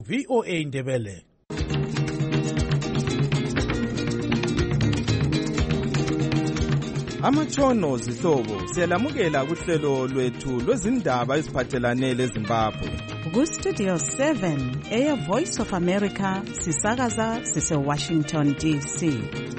VOA Ndebele. Amatshono zihlobo siyalamukela kuhlelo lwethu lwezindaba eziphathelane leZimbabwe. Ku-Studio 7 Air Voice of America sisakaza sise-Washington DC.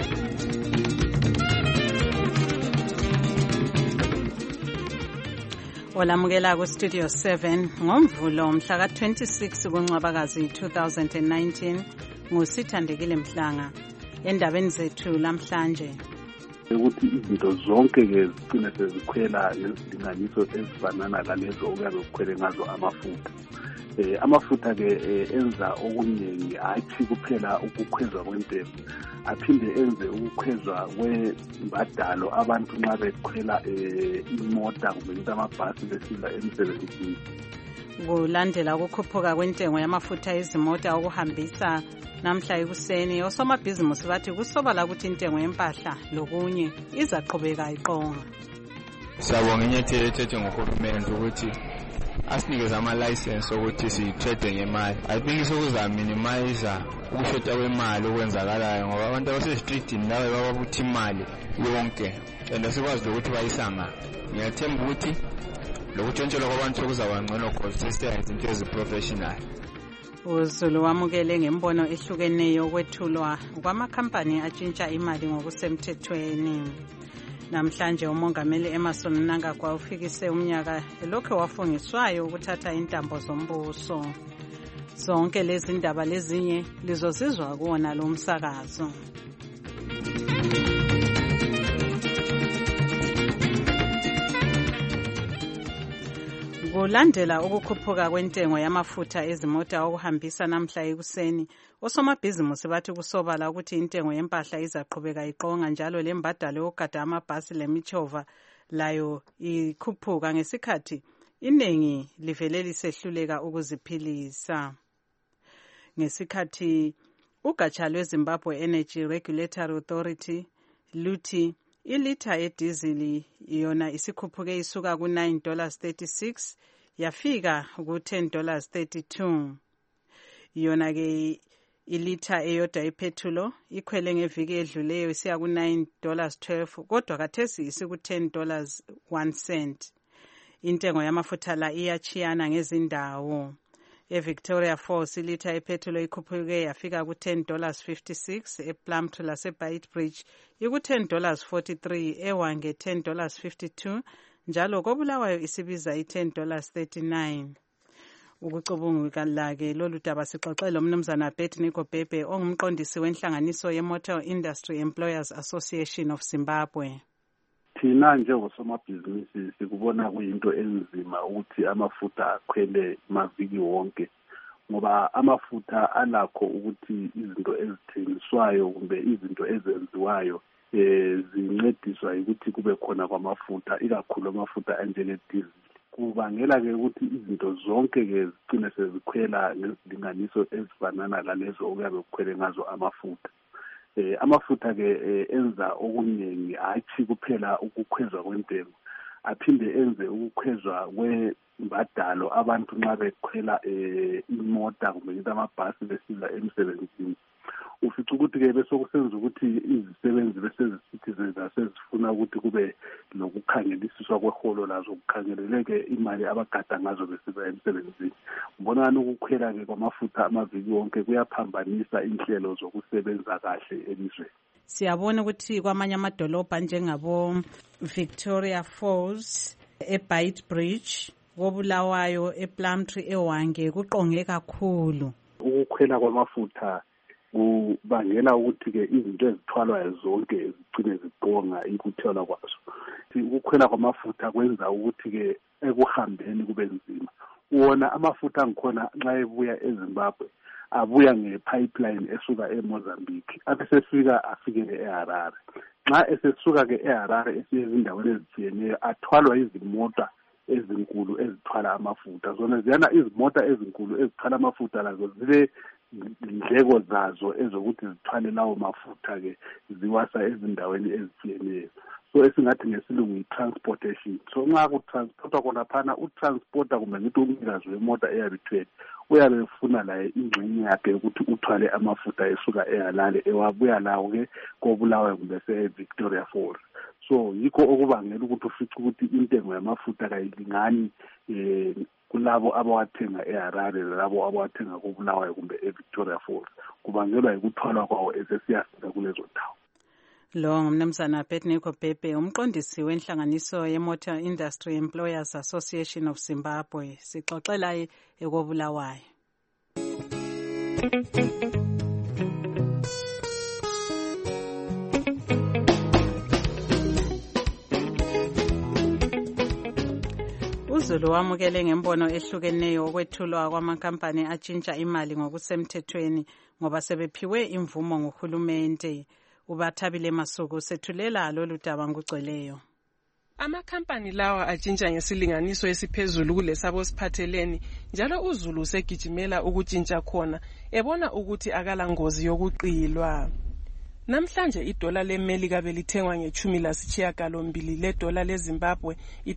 Olamukela ku-Studio 7 ngomvulo mhla ka-26 kuNcwabakazi 2019 nguSithandekile Mhlanga. Endabeni zethu lamhlanje ukuthi izinto zonke-ke zigcine sezikhwela ngezilinganiso ezifanana lalezo okuyabe kukhwele ngazo amafutha. Amafutha-ke enza okuningi, hayi kuphela ukukhwezwa kwentengo, aphinde enze ukukhwezwa kwembadalo abantu nxa bekhwela imota kumbe amabhasi besiza emsebenzini. Kulandela ukukhuphuka kwentengo yamafutha ezimota okuhambisa namhla ekuseni, osomabhizimusi bathi kusobala ukuthi intengo yempahla lokunye izaqhubeka iqonga. Siyabonga inyathelo ethethe ngohulumende ukuthi asinikeze ama-license ukuthi si-trade ngemali. I think sokuzaminimize ukushota kwemali okwenzakalayo ngoba abantu abasestreetini lawe bababuthi imali yonke and asikwazi lokuthi bayisanga. Ngiyathemba ukuthi lokutshontshelwa kwabantu sokuzaba ngcono because sesiyenza into ezi-professional. uZulu wamukele ngembono ehlukeneyo kwethulwa kwamakhampani atshintsha imali ngokusemthethweni. Namhlanje umongameli Emmerson Mnangagwa ufikise umnyaka elokho wafungiswayo ukuthatha intambo zombuso. Zonke lezi ndaba lezinye lizosizwa kuona lo msakazo. Kulandela ukukhuphuka kwentengo yamafutha ezimota okuhambisa namhla ekuseni, osomabhizimusi bathi kusobala ukuthi intengo yempahla izaqhubeka iqonga njalo lembadalo yokugada amabhasi lemithova layo ikhuphuka ngesikhathi iningi livele lisehluleka ukuziphilisa. Ngesikhathi ugatsha lweZimbabwe Energy Regulatory Authority luthi ilitha yedizili yona isikhuphuke isuka ku$9.36 yafika ku$10.32. Yona ke ilitha eyodwa iphethulo ikhwele ngeviki edluleyo isiya ku$9.12 kodwa kathesi isiku$10.01. Intengo yamafutha la iyachiyana ngezindawo. eVictoria Falls ilitha iphethulo ikhuphuke yafika ku$10.56, ePlumtree laseBeitbridge iku$10.43, eHwange $10.52 njalo koBulawayo isibiza $10.39. Ukucubungula ke lolu daba sixoxele umnumzana Betnico Bebe ongumqondisi wenhlanganiso ye-Motor Industry Employers Association of Zimbabwe. Thina njengosomabhizinisi sikubona kuyinto enzima ukuthi amafutha akhwele maviki wonke ngoba amafutha alakho ukuthi izinto ezithengiswayo kumbe izinto ezenziwayo zincediswa ukuthi kube khona kwamafutha, ikakhulu amafutha anjenge-diesel. Kubangela ke ukuthi izinto zonke ke zigcine sezikhwela ngezilinganiso ezifanana lalezo okuyabe kukhwele ngazo amafutha. Amafutha-ke enza okuningi, hayi kuphela ukukhwezwa kwentengo, aphinde enze ukukhwezwa kwembadalo abantu nxa bekhwela imota kumbe amabhasi besiza emsebenzini. Ufica ukuthi-ke besokusenza ukuthi izisebenzi besezisithi sezifuna ukuthi kube lokukhangelisiswa kweholo lazo kukhangeleleke imali abagada ngazo besiza emsebenzini. Ngibona ukukhwela-ke kwamafutha amaviki wonke kuyaphambanisa inhlelo zokusebenza kahle elizweni. Siyabona ukuthi kwamanye amadolobha njengabo Victoria Falls, eBeitbridge, koBulawayo, ePlumtree, eHwange kuqonge kakhulu. Ukukhwela kwamafutha kubangela ukuthi-ke izinto ezithwalwayo zonke zigcine ziqonga ikuthelwa kwazo. Ukukhwela kwamafutha kwenza ukuthi-ke ekuhambeni kube nzima. Wona amafutha angikhona nxa ebuya eZimbabwe abuya ngepipeline esuka eMozambique abesefika afikele eHarare. Nxa esesuka-ke eHarare esiya ezindaweni ezitshiyeneyo athwalwa izimota ezinkulu ezithwala amafutha. Zona ziyana izimota ezinkulu ezithwala amafutha lazo zile indleko zazo ezokuthi zithwale lawo mafutha-ke ziwasa ezindaweni ezitshiyeneyo. so esingathi ngesilungu i-transportation. So nxa kutransportwa khona phana utransporter kumbe ngithi umnikazi wemota eyabithwele uyabe efuna laye ingxenye yakhe yokuthi uthwale amafutha esuka ehalale ewabuya lawo-ke koBulawayo kumbe se-Victoria Falls. So yikho okubangela ukuthi ufice ukuthi intengo yamafutha kayilingani kulabo abawathenga eHarare nalabo abawathenga koBulawayo kumbe eVictoria Falls, kubangelwa yikuthwalwa kwawo esesiyafika kulezo ndawo. Lo ngumnumzana Abednego Bhebhe, umqondisi wenhlanganiso ye-Motor Industry Employers Association of Zimbabwe. Sixoxela ekoBulawayo. uZulu wamukele ngembono ehlukeneyo okwethulwa kwamankampani atshintsha imali ngokusemthethweni ngoba sebephiwe imvumo nguhulumende. UBathabile Masuku sethulela lolu daba ngugcweleyo. Amakhampani lawa atshintsha ngesilinganiso esiphezulu kulesabo siphatheleni, njalo uZulu usegijimela ukutshintsha khona ebona ukuthi akala ngozi yokuqilwa. Namhlanje idola leMelika belithengwa nge$10.8 ledola leZimbabwe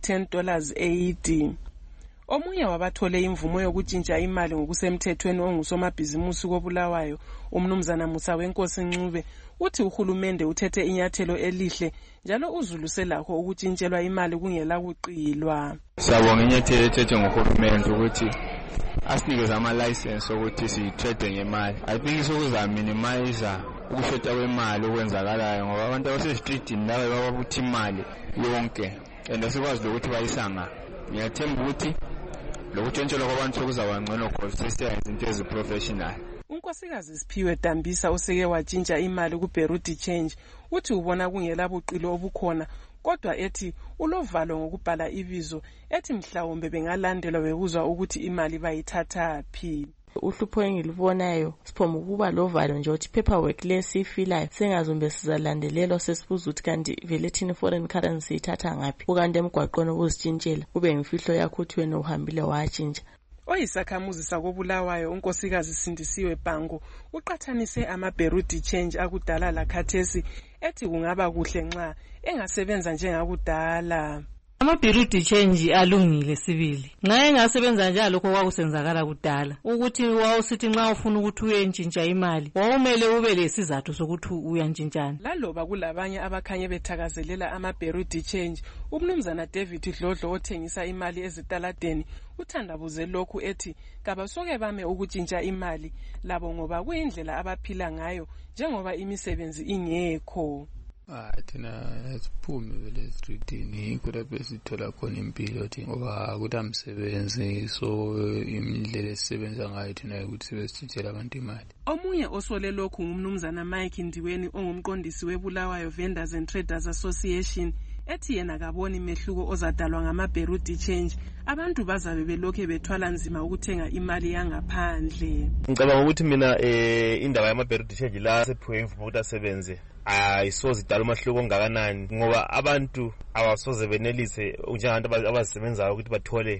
$10.80. Omunye wabathole imvumo yokutshintsha imali ngokusemthethweni ongusomabhizimusi koBulawayo, umnumzana Musa Wenkosi Ncube, uthi uhulumende uthethe inyathelo elihle njalo uZulu selakho ukutshintshelwa imali kungela kuqilwa. Siyabonga inyathelo ethethe ngohulumende ukuthi asinikeze ama-license ukuthi si-trade ngemali. I think sokuza minimize ukushoda kwemali okwenzakalayo ngoba abantu abasestreetini laba bababuthi imali yonke and asikwazi ukuthi bayisanga. Ngiyathemba ukuthi lokutshentshelwa kwabantu sokuzaba ngcono ngoba sesiyenza into ezi-professional. Unkosikazi Siphiwe Dambisa useke watshintsha imali kuBeruti Change uthi ubona kungela buqilo obukhona, kodwa ethi ulovalo ngokubhala ibizo ethi mhlawumbe bengalandelwa bebuzwa ukuthi imali bayithatha phi. Uhlupho engilibonayo siphoma ukuba lovalo nje uthi paperwork lesifilayo sengazumbe sizalandelelwa sesibuza ukuthi kanti vele thina foreign currency ithatha ngaphi, ukanti emgwaqweni obuzitshintshela kube imfihlo yakho uthi wena uhambile watshintsha. Oyisakhamuzi sakoBulawayo unkosikazi Sindisiwe Bhangu uqathanise amaBeruti Change akudala lakhathesi ethi kungaba kuhle nxa engasebenza njengakudala. Amaberuti Change alungile sibili. Nxa engasebenza njalo lokho kwakusenzakala kudala. Ukuthi wawusithi nxa ufuna ukuthi uyentshintsha imali, wawumele ube lesizathu sokuthi uyantshintshana. Laloba kulabanye abakhanye bethakazelela amaBeruti Change, umnumzana David Dlodlo othengisa imali ezitaladeni uthandabuze lokhu ethi kabasoke bame ukutshintsha imali labo ngoba kuyindlela abaphila ngayo njengoba imisebenzi ingekho. Thina siphumi vele streetini kulapho sithola khona impilo thi ngoba kutamsebenzi, so imidlela esisebenza ngayo thina ukuthi sibesitshela abantu imali. Omunye osole lokhu ngumnumzana Mike Ndiweni ongumqondisi weBulawayo Vendors and Traders Association ethi yena kaboni mehluko ozadalwa ngamaBeruti Change. Abantu bazabe belokhe bethwala nzima ukuthenga imali yangaphandle. Ngicabanga ukuthi mina indaba yamaBeruti Change la sephiwe imvumo ukuthi asebenze ayisoze idala umahluko ongakanani ngoba abantu abasoze benelise njengabantu abazisebenzayo ukuthi bathole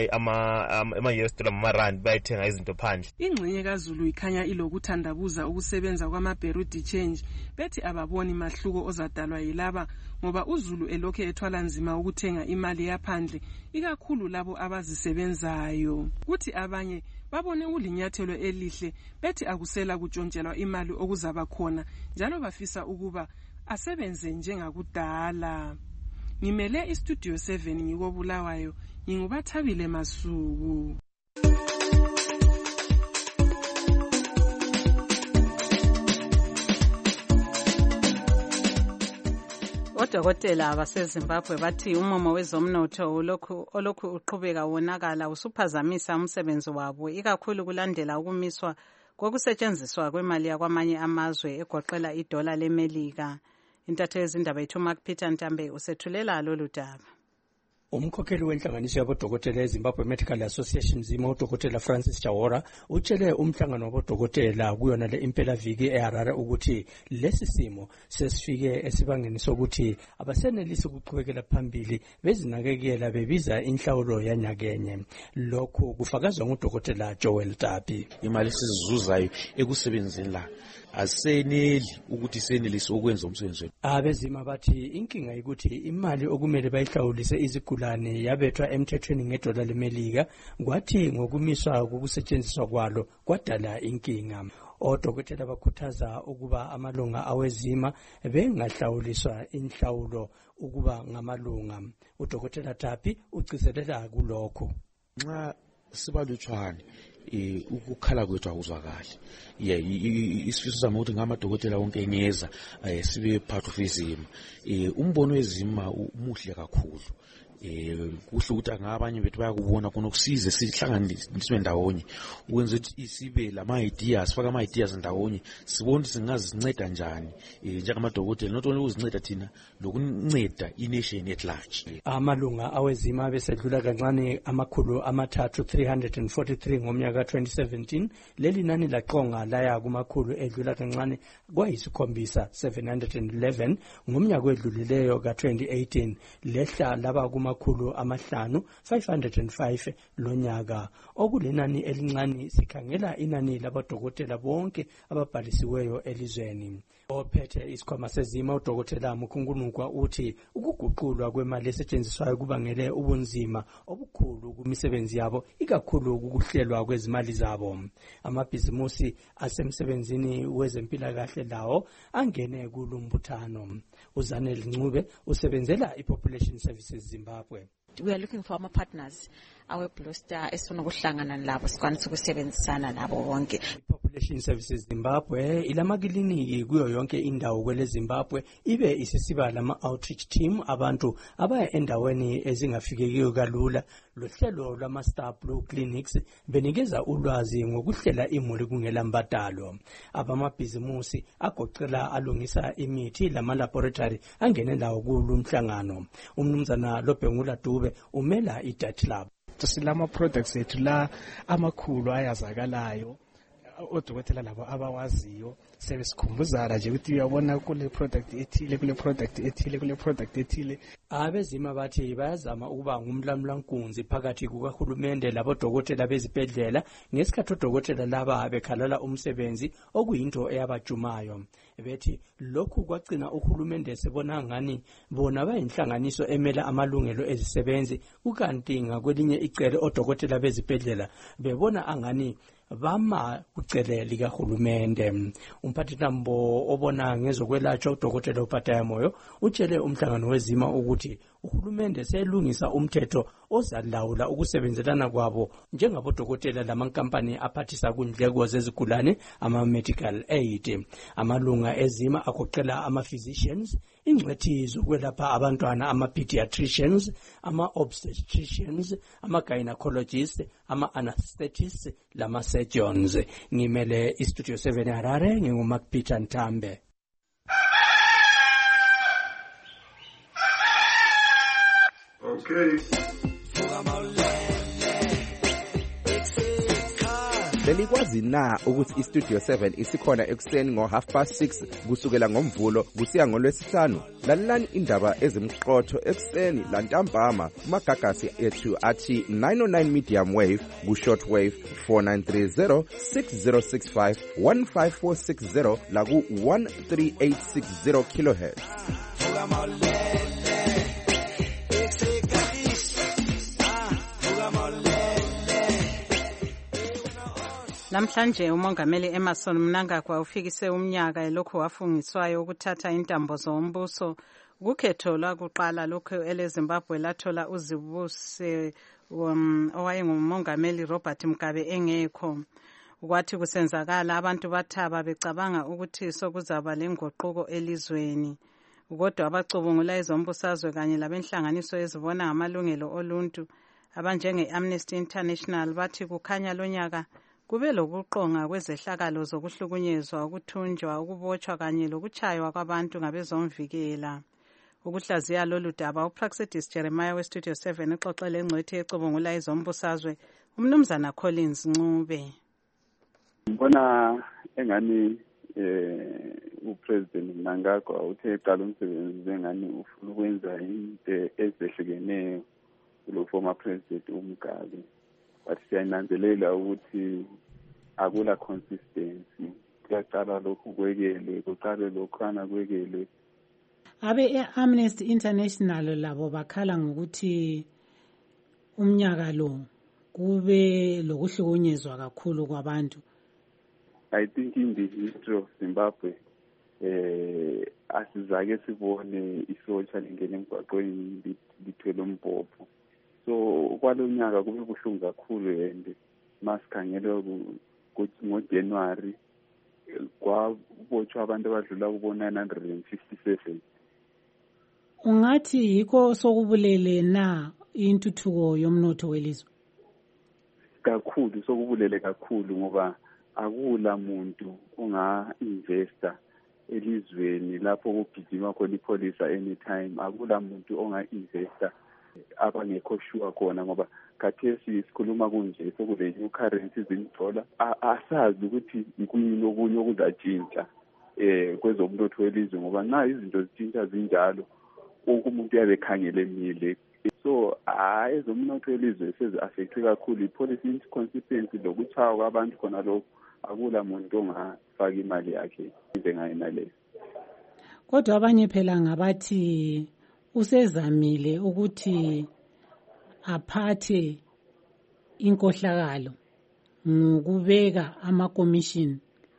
ama-US dollar ama-rand bayithenga izinto phandle. Ingxenye kaZulu ikhanya ilokuthandabuza ukusebenza kwamaBeruti Change bethi ababoni mahluko ozadalwa yilaba ngoba uZulu elokhe ethwala nzima ukuthenga imali yaphandle ikakhulu labo abazisebenzayo. Kuthi abanye babone ulinyathelo elihle bethi akusela kutshontshelwa imali okuzaba khona njalo bafisa ukuba asebenze njengakudala. Ngimele iStudio 7 ngikoBulawayo, nginguBathabile Masuku. Odokotela baseZimbabwe bathi umumo wezomnotho olokhu uqhubeka wonakala usuphazamisa umsebenzi wabo ikakhulu kulandela ukumiswa kokusetshenziswa kwemali yakwamanye amazwe egoqela idola leMelika. Intatho yezindaba yethu Mark Peter Ntambe usethulela lolu daba. Umkhokheli wenhlanganiso yabodokotela eZimbabwe Medical Association Zima uDokotela Francis Chawora utshele umhlangano wabodokotela kuyona le impelaviki eHarare ukuthi lesi simo sesifike esibangeni sokuthi abasenelisi ukuqhubekela phambili bezinakekela bebiza inhlawulo yanyakenye. Lokhu kufakazwa nguDokotela Joel Tapi. Imali sizizuzayo ekusebenzeni la aseneli ukuthi senelise ukwenza umsebenzi. Abezima bathi inkinga ukuthi imali okumele bayihlawulise izigulane yabethwa emthethweni ngedola leMelika, kwathi ngokumiswa kokusetshenziswa kwalo kwadala inkinga. Odokotela bakhuthaza ukuba amalunga awezima bengahlawuliswa inhlawulo ukuba ngamalunga. Udokotela Tapi ugcizelela kulokho. Nxa sibalutshwane ukukhala kwethu akuzwakali. Isifiso sami ukuthi ngamadokotela wonke engeza sibe part of izima. Umbono wezima umuhle kakhulu. Kuhle ukuthi ngabanye bethu bayakubona khona ukusize sihlanganiswe ndawonye ukwenza ukuthi sibe lama ideas sifaka ama ideas ndawonye sibone ukuthi singazinceda kanjani njengamadokotela not only uzinceda thina lokunceda ination at large. Amalunga awezima besedlula kancane amakhulu amathathu 343 ngomnyaka 2017. Leli nani laqonga laya kumakhulu edlula kancane kwayisikhombisa 711 ngomnyaka wedlulileyo ka2018. Lehla laba kumakhulu amahlanu 505 lonyaka. Okulenani elincane sikhangela inani labadokotela bonke ababhalisiweyo elizweni. Ophethe isikhwama sezima udokotela Mukhungunukwa uthi ukuguqulwa kwemali esetshenziswayo kubangele ubunzima obukhulu kumisebenzi yabo, ikakhulu ukuhlelwa kwezimali zabo. Amabhizimusi asemsebenzini wezempilakahle lawo angene kulumbuthano. Uzanele Ncube usebenzela iPopulation Services Zimbabwe. We are looking for our partners, our Blue Star esifuna ukuhlangana nabo sikwanisa ukusebenzisana nabo wonke. Population Services Zimbabwe ilamakliniki kuyo yonke indawo kwele Zimbabwe, ibe isisiba lama outreach team abantu abaya endaweni ezingafikekiyo kalula. Lohlelo lwama Star Blue Clinics benikeza ulwazi ngokuhlela imuli kungela mbadalo. Abamabhizimusi agoqela alungisa imithi lama laboratory angene ndawo kulumhlangano. Umnumzana Lobhengula Dube umela iDat Lab. Silama products ethu la amakhulu ayazakalayo, odokotela labo abawaziyo sebesikhumbuzana nje ukuthi uyabona kule product ethile kule product ethile kule product ethile. Abezima bathi bayazama ukuba ngumlamlankunzi phakathi kukahulumende labodokotela bezibhedlela ngesikhathi odokotela laba bekhalala umsebenzi okuyinto eyabajumayo. Bethi lokhu kwagcina uhulumende sebona ngani bona bayinhlanganiso emela amalungelo ezisebenzi, ukanti ngakwelinye icele odokotela bezibhedlela bebona angani bama kucele likahulumende. Umphathintambo obona ngezokwelatshwa udokotela uPhataya Moyo utshele umhlangano wezima ukuthi uhulumende selungisa umthetho ozalawula ukusebenzelana kwabo njengabodokotela lamankampani aphathisa kundleko zezigulane ama-medical aid. Amalunga ezima agoqela ama-physicians, ingcwethi zokwelapha abantwana ama-pediatricians, ama-obstetricians, ama-gynecologists, ama-anesthetists lama-surgeons. Ngimele iStudio 7 Harare, nginguMacpeter Ntambe. Okay. Belikwazi na ukuthi iStudio 7 isikhona ekuseni ngo6:30 kusukela ngoMvulo kusiya ngoLwesihlanu? Lalelani indaba ezimqotho ekuseni lantambama kumagagasi ethu athi 909 medium wave ku-short wave 4930 6065 15460 la ku-13860 kHz. Namhlanje umongameli Emmerson Mnangagwa ufikise umnyaka elokhu wafungiswayo ukuthatha intambo zombuso. Ukhetho lwakuqala lokhu eleZimbabwe lathola uzibuse owayengumongameli Robert Mugabe engekho. Kwathi kusenzakala abantu bathaba becabanga ukuthi sokuzaba lengoquko elizweni. Kodwa abacubungula izombusazwe kanye labenhlanganiso ezibona ngamalungelo oluntu abanjenge Amnesty International bathi kukhanya lonyaka kube lokuqonga kwezehlakalo zokuhlukunyezwa, ukuthunjwa, ukubotshwa kanye lokuchaywa kwabantu ngabezomvikela. Ukuhlaziya lolu daba uPraxidis Jeremiah weStudio 7 uxoxele engcwethi ecubungula izombusazwe umnumzana Collins Ncube. Ngibona engani uPresident Mnangagwa uthe eqala umsebenzi engani ufuna ukwenza into ezehlukeneyo kulo former president uMugabe. But siyananzelela ukuthi akula consistency kuyaqala lokhu kwekele, kuqale lokhana kwekele. Abe Amnesty International labo bakhala ngokuthi umnyaka lo kube lokuhlukunyezwa kakhulu kwabantu. I think in the history of Zimbabwe asizake sibone isotsha lingena emgwaqweni lithwele umbhobho. So kwalonyaka kube buhlungu kakhulu and masikhangela ngoJanuary kwabotshwa abantu abadlula kubo 957. Ungathi yiko sokubulele na intuthuko yomnotho welizwe? Kakhulu sokubulele kakhulu ngoba akula muntu onga-investa elizweni lapho kugijima khona ipolisa anytime. Akula muntu onga-investa abangekho sure khona ngoba khathesi sikhuluma kunje sekule new currency $1. Asazi ukuthi ikuyini okunye okuzatshintsha kwezomnotho welizwe ngoba nxa izinto zitshintsha zinjalo umuntu uyabe ekhangele emile. So ezomnotho welizwe sezi-affectwe kakhulu i-policy inconsistency lokuchaya kwabantu khona lokho. Akula muntu ongafaka imali yakhe njengayena leyo. Kodwa abanye phela ngabathi usezamile ukuthi aphathe inkohlakalo ngokubeka ama-commission.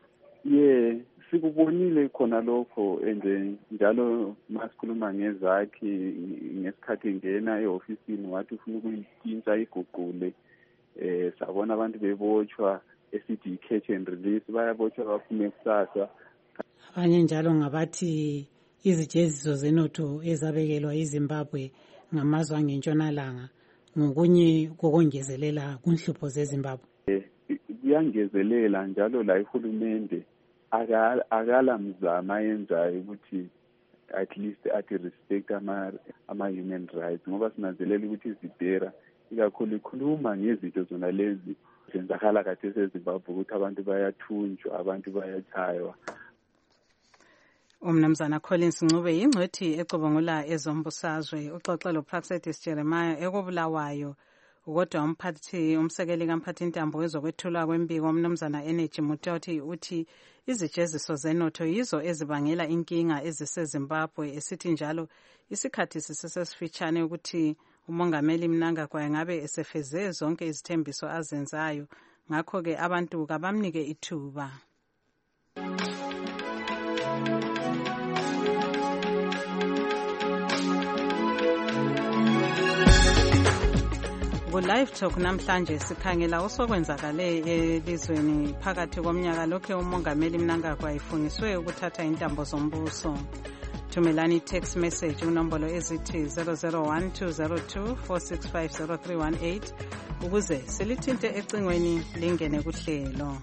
Sikubonile khona lokho and njalo masikhuluma ngezakhi ngesikhathi ngena e-ofisini wathi ufuna ukuyitshintsha iguqule. Sabona abantu bebotshwa esithi i-catch and release, bayabotshwa baphume kusasa. Abanye njalo ngabathi izijeziso zenotho ezabekelwa iZimbabwe ngamazwe angentshonalanga ngokunye kokongezelela kunhlupho zeZimbabwe. Kuyangezelela njalo la ihulumende akala mzama yenzayo ukuthi at least athi respect ama-human rights ngoba sinanzelela ukuthi izidera ikakhulu ikhuluma ngezinto zona lezi zenzakala kade eZimbabwe ukuthi abantu bayathunjwa, abantu bayachaywa. Umnumzana Collins Ncube yingcwethi ecubungula ezombusazwe uxoxa loPraxedis Jeremiah ekobulawayo kodwa umsekeli kamphathi ntambo wezokwethulwa kwembiko umnumzana Energy Mutoti uthi izijeziso zenotho yizo ezibangela inkinga eziseZimbabwe esithi njalo isikhathi sisesifitshane ukuthi umongameli Mnangagwa ngabe esefeze zonke izithembiso azenzayo ngakho ke abantu kabamnike ithuba. Live Talk namhlanje sikhangela osokwenzakale elizweni phakathi komnyaka lokhe umongameli Mnangagwa ifungiswe ukuthatha intambo zombuso. Thumelani text message unombolo ezithi 001202465038 ukuze silithinte ecingweni lingene kuhlelo.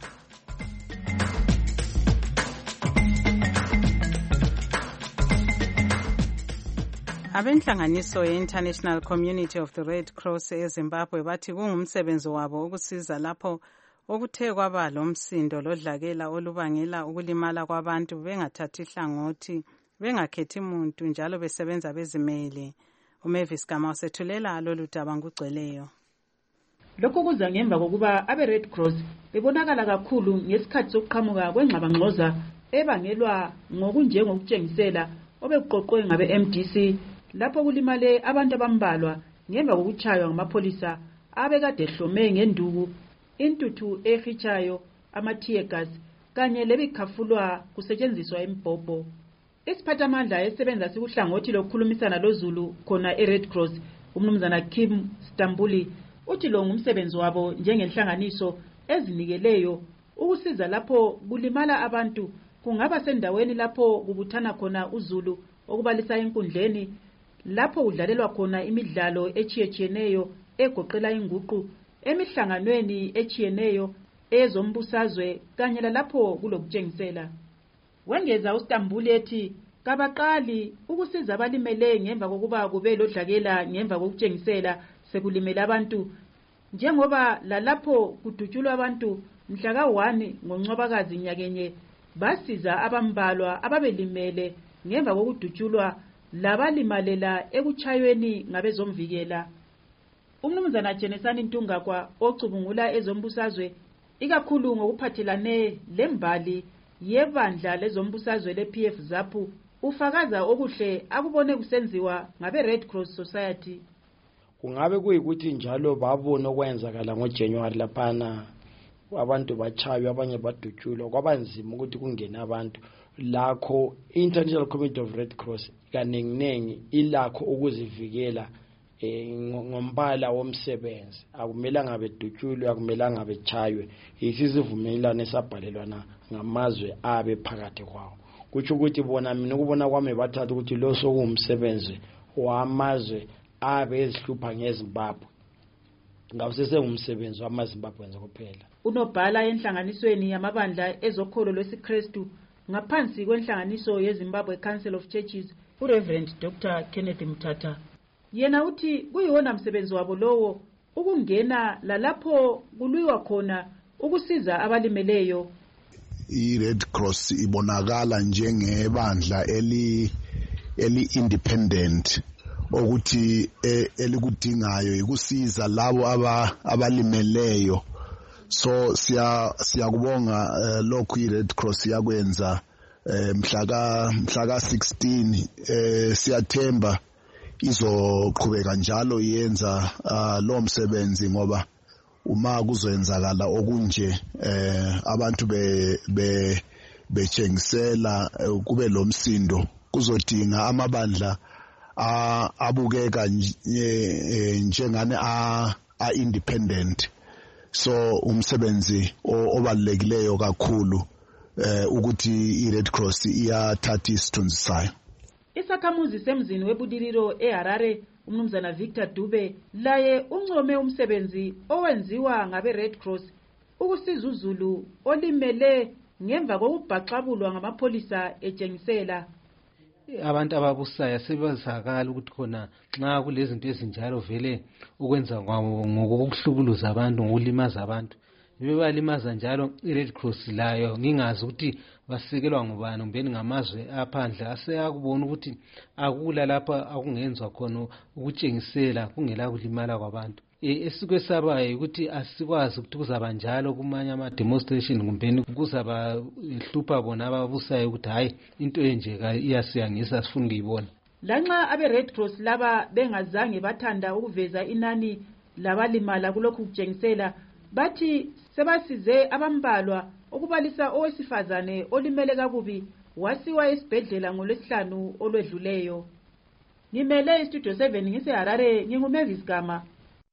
Abenhlanganiso ye-International Community of the Red Cross eZimbabwe bathi kungumsebenzi wabo ukusiza lapho okuthe kwaba lomsindo lodlakela olubangela ukulimala kwabantu bengathathi hlangothi bengakhethi muntu njalo besebenza bezimele. uMavis Gama usethulela lolu daba ngugcweleyo. Lokho kuza ngemva kokuba abe-Red Cross bebonakala kakhulu ngesikhathi sokuqhamuka kwengxabangxoza ebangelwa ngokunjengokutshengisela obekuqoqwe ngabe-MDC lapho kulimale abantu abambalwa ngemva kokutshaywa ngamapholisa abekade ehlome ngenduku, intuthu ehitshayo, ama-tear gas kanye lebikhafulwa kusetshenziswa imibhobho. Isiphathamandla esebenza sikuhlangothi lokukhulumisana loZulu khona e-Red Cross umnumzana Kim Stambuli uthi lo ngumsebenzi wabo njengenhlanganiso ezinikeleyo ukusiza lapho kulimala abantu kungaba sendaweni lapho kubuthana khona uZulu okubalisa enkundleni lapho udlalelwa khona imidlalo echiyetshiyeneyo egoqela inguqu emihlanganweni echiyeneyo ezombusazwe kanye lapho kulokutshengisela. Wengeza uStambuli ethi kabaqali ukusiza abalimele ngemva kokuba kube lodlakela ngemva kokutshengisela sekulimele abantu njengoba lalapho kudutshulwa abantu mhla ka-1 ngoNcwabakazi nyakenye basiza abambalwa ababelimele ngemva kokudutshulwa labalimalela ekuchayweni ngabezomvikela. Umnumzana Jenesani Ntungakwa ocubungula ezombusazwe ikakhulu ngokuphathelane lembali yebandla lezombusazwe le-PF ZAPU ufakaza okuhle akubone kusenziwa ngabe Red Cross Society. Kungabe kuyikuthi njalo babona okwenzakala ngoJanuary laphana abantu bachaywa abanye badutshulwa kwabanzima ukuthi kungene abantu lakho International Committee of Red Cross kanenginengi ilakho ukuzivikela ngombala womsebenzi akumelanga bedutshulwe akumelanga bechaywe isivumelwano esabhalelwana ngamazwe abe phakathi kwawo kuthi ukuthi bona mina ukubona kwami bathatha ukuthi lo sokumsebenzi wamazwe abe ezihlupha ngeZimbabwe ngawusese umsebenzi wamaZimbabwe nje kuphela. Unobhala enhlanganisweni yamabandla ezokholo lwesiKristu ngaphansi kwenhlanganiso yeZimbabwe Council of Churches uReverend Dr. Kenneth Mthatha yena uthi kuyiwona msebenzi wabo lowo ukungena lalapho kulwiwa khona ukusiza abalimeleyo. I-Red Cross ibonakala njengebandla eli-independent ukuthi elikudingayo ikusiza labo abalimeleyo. So siyakubonga lokhu i-Red Cross yakwenza mhla ka 16 siyathemba izoqhubeka njalo yenza lo msebenzi ngoba uma kuzenzakala okunje abantu betshengisela kube lo msindo kuzodinga amabandla abukeka njengane independent. So umsebenzi obalulekileyo kakhulu ukuthi i-Red Cross iyathatha isithunzi sayo. Isakhamuzi semzini webudiliro eHarare umnumzana Victor Dube laye uncome umsebenzi owenziwa ngabe Red Cross ukusiza uZulu olimele ngemva kokubhaxabulwa ngamapholisa etshengisela. Abantu ababusayo sebazakala ukuthi khona nxa kulezinto ezinjalo vele ukwenza ngokuhlubuluza abantu ngokulimaza abantu bebalimaza njalo i-Red Cross layo ngingazi ukuthi basekelwa ngubani umbeni ngamazwe aphandle aseyakubona ukuthi akula lapha akungenzwa khona ukutshengisela kungela kulimala kwabantu. Esikwesabayo ukuthi asikwazi ukuthi kuzaba njalo kumanye ama-demonstration kumbeni kuzaba hlupha bona ababusayo ukuthi hayi into enjeka iyasiyangisa sifuna ukuyibona. Lanxa abe-Red Cross laba bengazange bathanda ukuveza inani labalimala kulokhu kutshengisela bathi sebasize abambalwa ukubalisa owesifazane olimele kakubi wasiwa esibhedlela ngoLwesihlanu olwedluleyo. Ngimele iStudio 7 ngiseHarare nginguMavis Gama.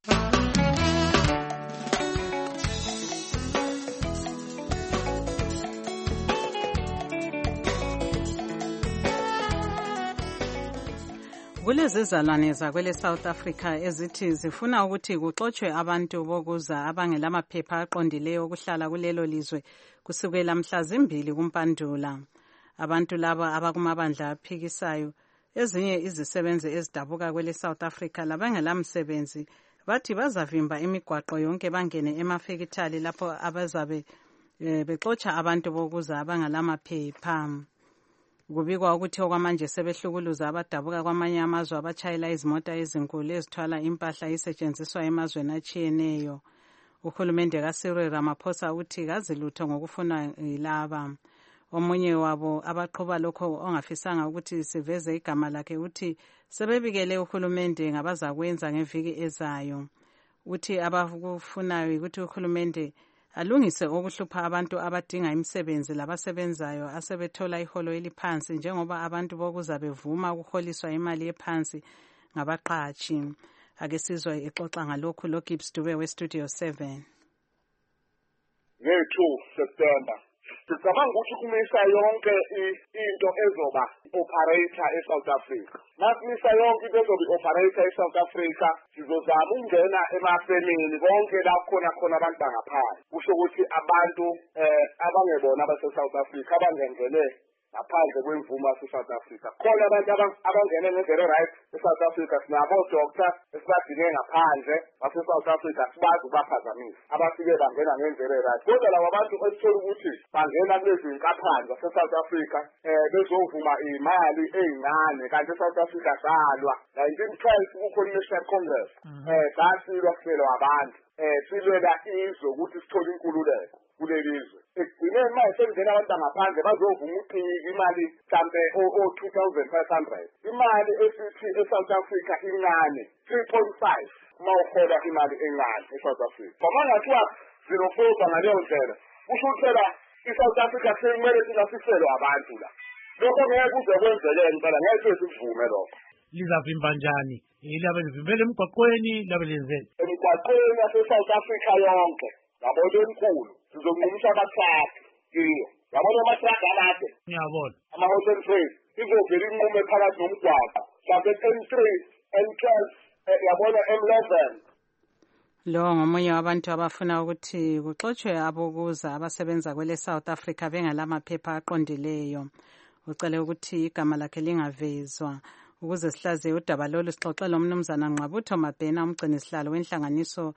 Kulezizalwane zakwele South Africa ezithi zifuna ukuthi kuxoxwe abantu bokuza abangelamaphepha aqondileyo okuhlala kulelo lizwe kusukela mhla 2 kuMpandula. Abantu laba abakumabandla aphikisayo ezinye izisebenzi ezidabuka kwele South Africa labangelamsebenzi bathi bazavimba imigwaqo yonke bangene emafekithali lapho abazabe bexoxa abantu bokuza abangelamaphepha. Kubikwa ukuthi okwamanje sebehlukuluza abadabuka kwamanye amazwe abatshayela izimota ezinkulu ezithwala impahla isetshenziswa emazweni atshiyeneyo. Uhulumende kaCyril Ramaphosa uthi kazilutho ngokufuna yilaba. Omunye wabo abaqhuba lokho ongafisanga ukuthi siveze igama lakhe uthi sebebikele uhulumende ngabazakwenza ngeviki ezayo. Uthi abakufunayo ukuthi uhulumende alungise okuhlupha abantu abadinga imisebenzi labasebenzayo asebethola iholo eliphansi njengoba abantu bokuza bevuma ukuholiswa imali ephansi ngabaqhatshi. Ake sizwe exoxa ngalokhu loGibbs Dube weStudio 7. Nge-2 September sicabanga ukuthi kumisa yonke into ezoba operator eSouth Africa. Masimisa yonke into ezoba operator eSouth Africa sizozama ukungena emafemini konke la khona abantu bangaphandle. Kusho ukuthi abantu abangebona abaseSouth Africa abangengele ngaphandle kwemvumo yaseSouth Africa. Khona abantu abangene ngendlela right eSouth Africa sinabo doctor esibadinge ngaphandle baseSouth Africa sibazi ukubaphazamisa abafike bangena ngendlela right. Kodwa labo abantu esithola ukuthi bangena kulezi inkapani zaseSouth Africa bezovuma imali ezincane kanti eSouth Africa salwa 1912 kukhona iNational Congress sasilwa kuhlelwa abantu silwela izwe ukuthi sithole inkululeko kulelizwe. ekugcineni manje sekungena abantu ngaphandle bazovuma uqhiki imali mhlambe o-2,500 imali esithi eSouth Africa incane 3.5 uma uhola imali encane eSouth Africa ngoba ngathiwa 0.4 ngaleyo ndlela kusho ukuthi iSouth Africa sekumele singasiselo abantu la lokho ngeke kuze kwenzeke ngicela ngeke sivume lokho lizavimba njani ilabe livimbele emgwaqweni labe lenzele emgwaqweni yaseSouth Africa yonke yabona enkulu sizokunqumisa abathathu iyo yabona amatruck alade ngiyabona ama-hotel trade izovela inqume phakathi nomgwaqo mhlawumbe N3 N12 yabona M11 lo ngomunye wabantu abafuna ukuthi kuxotshwe abokuza abasebenza kwele South Africa bengalamaphepha aqondileyo ucele ukuthi igama lakhe lingavezwa ukuze sihlaziye udaba lolu sixoxela umnumzana Nqabutho Mabhena umgcini sihlalo wenhlanganiso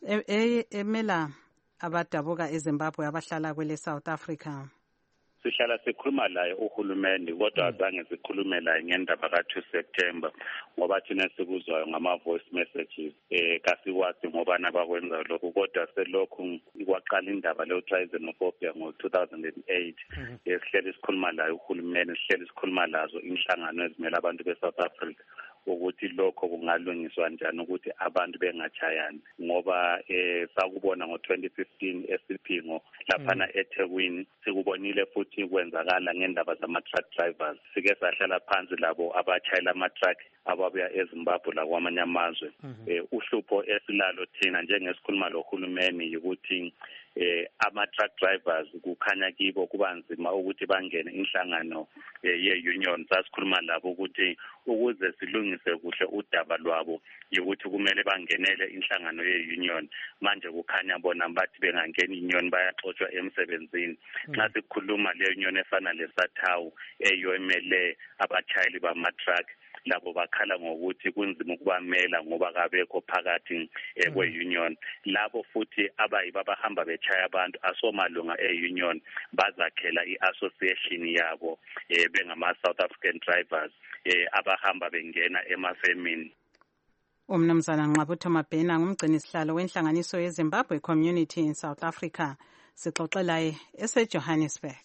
emela abadabuka eZimbabwe abahlala kwele South Africa. Sihlala sikhuluma laye uhulumeni kodwa azange sikhulume laye ngendaba ka2 September ngoba thina sikuzwayo ngama voice messages kasikwazi ngoba nabakwenza lokho kodwa selokhu ikwaqala indaba le xenophobia ngo2008 sihlele sikhuluma laye uhulumeni sihlele sikhuluma lazo inhlangano ezimela abantu beSouth Africa ukuthi lokho kungalungiswa njani ukuthi abantu bengachayani ngoba sakubona ngo2015 esiphingo laphana eThekwini sikubonile futhi kwenzakala ngendaba zama-truck drivers sike sahlala phansi labo abachayela ama-truck ababuya eZimbabwe la kwamanye amazwe uhlupho esilalo thina njengesikhuluma lohulumeni ukuthi ama-truck drivers kukhanya kibo kuba nzima ukuthi bangene inhlangano ye-union sasikhuluma labo ukuthi ukuze silungise kuhle udaba lwabo ukuthi kumele bangenele inhlangano ye-union manje kukhanya bona bathi bengangena i-union bayaxotshwa emsebenzini nxa sikhuluma le-union efana leSathawu eyomele abachayeli bama-truck labo bakhala ngokuthi kunzima ukubamela ngoba kabekho phakathi kwe-union labo futhi abayiba abahamba bechaya abantu asomalunga e-union bazakhela i-association yabo bengama-South African drivers abahamba bengena emafemini. Umnumzana Nqabutho Mabhena ngumgcini sihlalo wenhlanganiso yeZimbabwe Community in South Africa sixoxelaye eseJohannesburg.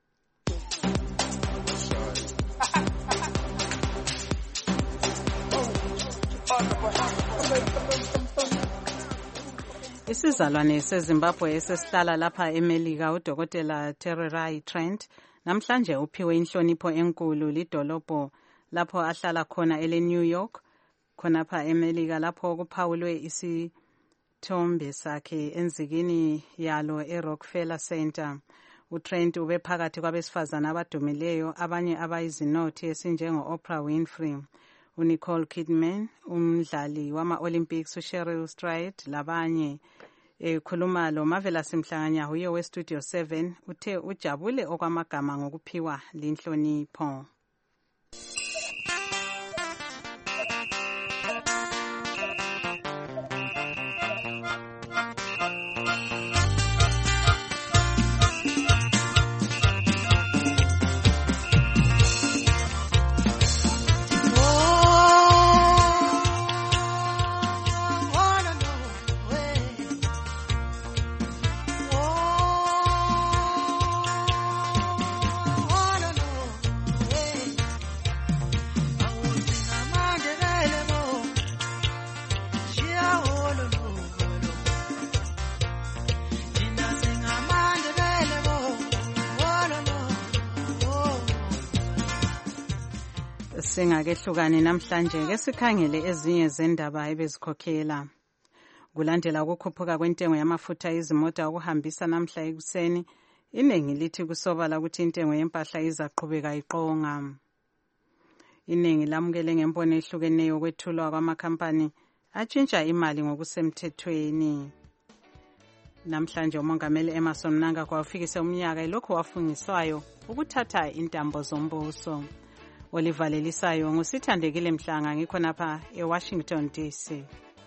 Isizalwane seZimbabwe esesihlala lapha eMelika uDokotela Tererai Trent namhlanje uphiwe inhlonipho enkulu lidolobho lapho ahlala khona eLew York khonapha eMelika lapho kuphawulwe isithombe sakhe enzikini yalo eRockefeller Center. uTrent ube phakathi kwabesifazana abadumileyo abanye abayizinothi esinjengo-Oprah Winfrey, uNicole Kidman, umdlali wama-Olympics uSheryl Strayed labanye. Khuluma lo Marvelous Mhlanganya uye weStudio 7 uthe ujabule okwamagama ngokuphiwa linhlonipho. Singakehlukani namhlanje ke sikhangele ezinye zendaba ebezikhokhela. Kulandela ukukhuphuka kwentengo yamafutha izimota ukuhambisa namhla ekuseni, iningi lithi kusobala ukuthi intengo yempahla izaqhubeka iqonga. Iningi lamukele ngembono ehlukeneyo kwethulwa kwamakhampani atshintsha imali ngokusemthethweni. Namhlanje umongameli Emmerson Mnangagwa ufikise umnyaka elokhu wafungiswayo ukuthatha intambo zombuso. Oliver Lelisayo ngusithandekile Mhlanga ngikhonapha eWashington DC.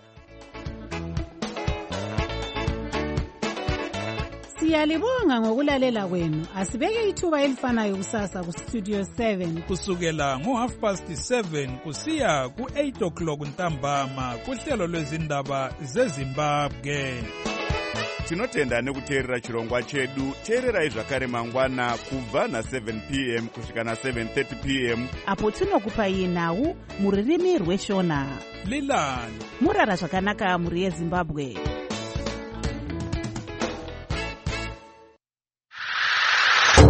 Siyalibonga ngokulalela kwenu. Asibeke ithuba elifanayo kusasa ku Studio 7 kusukela ngo7:30 kusiya ku8 o'clock ntambama kuhlelo lwezindaba zeZimbabwe. tinotenda nekuteerera chirongwa chedu. Teererai zvakare mangwana kubva na7 p.m. kusvika na7:30 p.m. apo tinokupai nhau muririmi rweshona. Lilani murara zvakanaka muri yeZimbabwe.